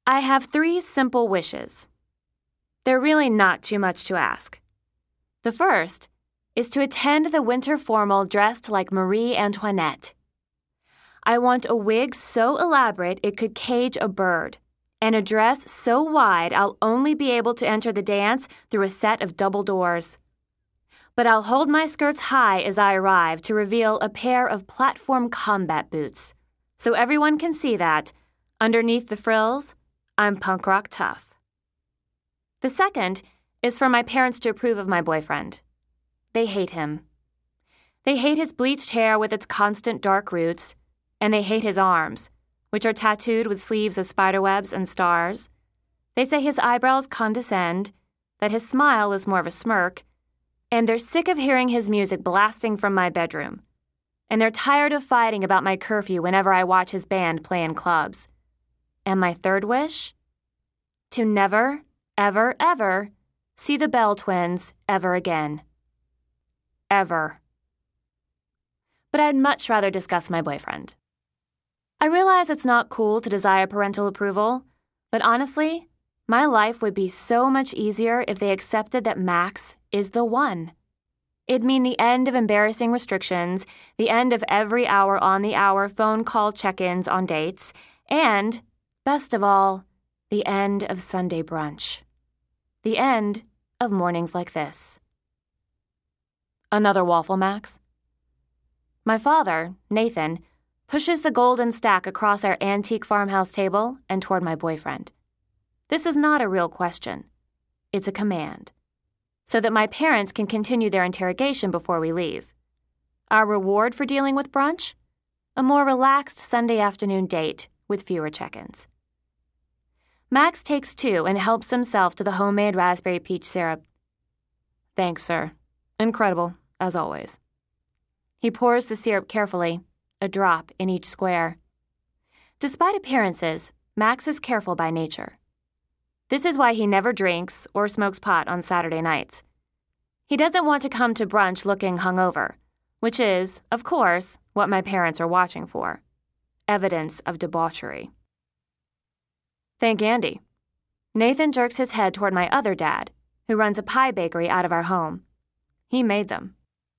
I have 3 simple wishes. They're really not too much to ask. The first is to attend the winter formal dressed like Marie Antoinette. I want a wig so elaborate it could cage a bird, and a dress so wide I'll only be able to enter the dance through a set of double doors. But I'll hold my skirts high as I arrive to reveal a pair of platform combat boots, so everyone can see that, underneath the frills, I'm punk rock tough. The second is for my parents to approve of my boyfriend. They hate him. They hate his bleached hair with its constant dark roots, and they hate his arms, which are tattooed with sleeves of spiderwebs and stars. They say his eyebrows condescend, that his smile is more of a smirk, and they're sick of hearing his music blasting from my bedroom. And they're tired of fighting about my curfew whenever I watch his band play in clubs. And my third wish? To never, ever, ever see the Bell twins ever again. Ever. But I'd much rather discuss my boyfriend. I realize it's not cool to desire parental approval, but honestly, my life would be so much easier if they accepted that Max is the one. It'd mean the end of embarrassing restrictions, the end of every hour-on-the-hour phone call check-ins on dates, and, best of all, the end of Sunday brunch. The end of mornings like this. Another waffle, Max? My father, Nathan, pushes the golden stack across our antique farmhouse table and toward my boyfriend. This is not a real question. It's a command, so that my parents can continue their interrogation before we leave. Our reward for dealing with brunch? A more relaxed Sunday afternoon date with fewer check-ins. Max takes 2 and helps himself to the homemade raspberry peach syrup. Thanks, sir. Incredible, as always. He pours the syrup carefully, a drop in each square. Despite appearances, Max is careful by nature. This is why he never drinks or smokes pot on Saturday nights. He doesn't want to come to brunch looking hungover, which is, of course, what my parents are watching for. Evidence of debauchery. Thank Andy. Nathan jerks his head toward my other dad, who runs a pie bakery out of our home. He made them.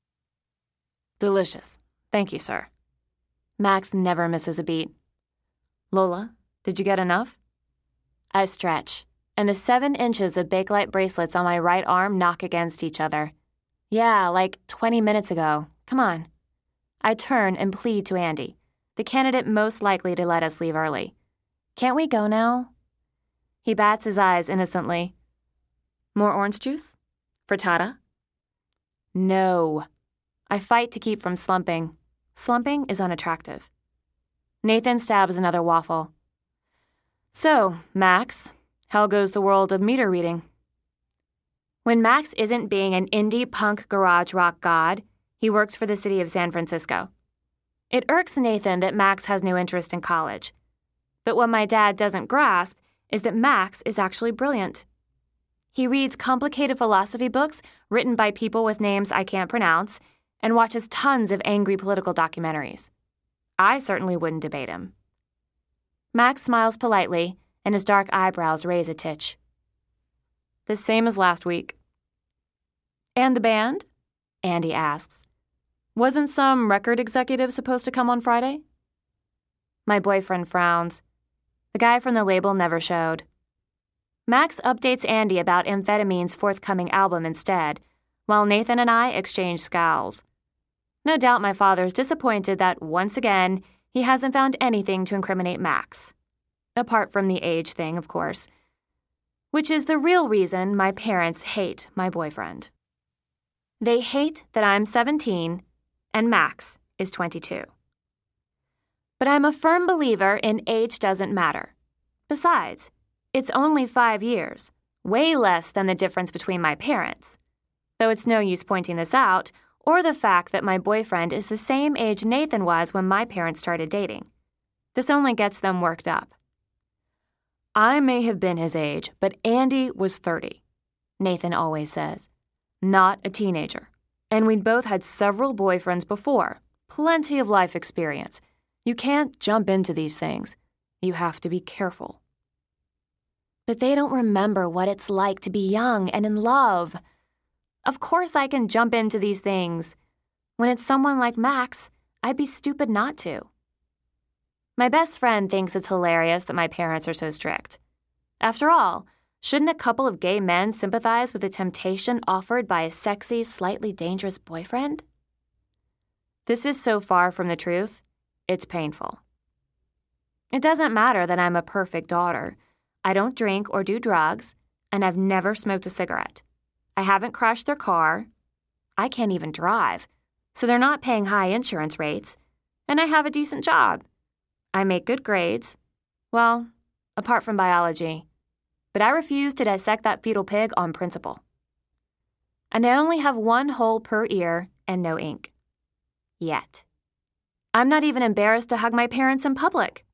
Delicious. Thank you, sir. Max never misses a beat. Lola, did you get enough? I stretch, and the 7 inches of Bakelite bracelets on my right arm knock against each other. Yeah, like 20 minutes ago. Come on. I turn and plead to Andy, the candidate most likely to let us leave early. Can't we go now? He bats his eyes innocently. More orange juice? Frittata? No. I fight to keep from slumping. Slumping is unattractive. Nathan stabs another waffle. So, Max, how goes the world of meter reading? When Max isn't being an indie punk garage rock god, he works for the city of San Francisco. It irks Nathan that Max has no interest in college. But what my dad doesn't grasp is that Max is actually brilliant. He reads complicated philosophy books written by people with names I can't pronounce and watches tons of angry political documentaries. I certainly wouldn't debate him. Max smiles politely, and his dark eyebrows raise a titch. The same as last week. And the band? Andy asks. Wasn't some record executive supposed to come on Friday? My boyfriend frowns. The guy from the label never showed. Max updates Andy about Amphetamine's forthcoming album instead, while Nathan and I exchange scowls. No doubt my father's disappointed that, once again, he hasn't found anything to incriminate Max. Apart from the age thing, of course. Which is the real reason my parents hate my boyfriend. They hate that I'm 17 and Max is 22. But I'm a firm believer in age doesn't matter. Besides, it's only 5 years, way less than the difference between my parents. Though it's no use pointing this out, or the fact that my boyfriend is the same age Nathan was when my parents started dating. This only gets them worked up. I may have been his age, but Andy was 30, Nathan always says. Not a teenager. And we'd both had several boyfriends before. Plenty of life experience. You can't jump into these things. You have to be careful. But they don't remember what it's like to be young and in love. Of course I can jump into these things. When it's someone like Max, I'd be stupid not to. My best friend thinks it's hilarious that my parents are so strict. After all, shouldn't a couple of gay men sympathize with the temptation offered by a sexy, slightly dangerous boyfriend? This is so far from the truth, it's painful. It doesn't matter that I'm a perfect daughter. I don't drink or do drugs, and I've never smoked a cigarette. I haven't crashed their car. I can't even drive, so they're not paying high insurance rates, and I have a decent job. I make good grades. Well, apart from biology. But I refuse to dissect that fetal pig on principle. And I only have one hole per ear and no ink. Yet. I'm not even embarrassed to hug my parents in public.